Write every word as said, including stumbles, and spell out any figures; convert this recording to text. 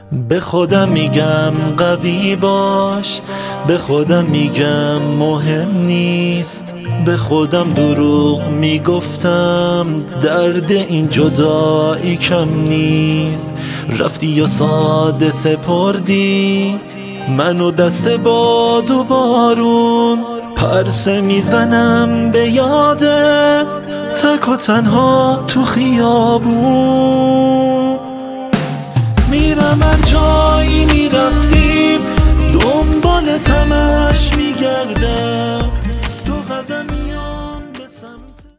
به خودم میگم قوی باش، به خودم میگم مهم نیست، به خودم دروغ میگفتم درد این جدایی کم نیست. رفتی و ساده سپردی منو دست باد و بارون، پرسه میزنم به یادت تک و تنها تو خیابون. میرم هر جایی میرفتیم دنبال تمش میگردم، دو قدم